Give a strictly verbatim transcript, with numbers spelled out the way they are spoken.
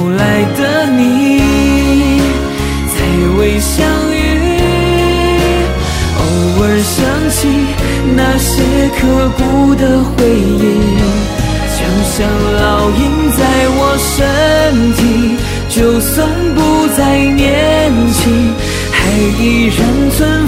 来的你才未相遇，偶尔想起那些刻骨的回忆，就像烙印在我身体，就算不再年轻，还依然存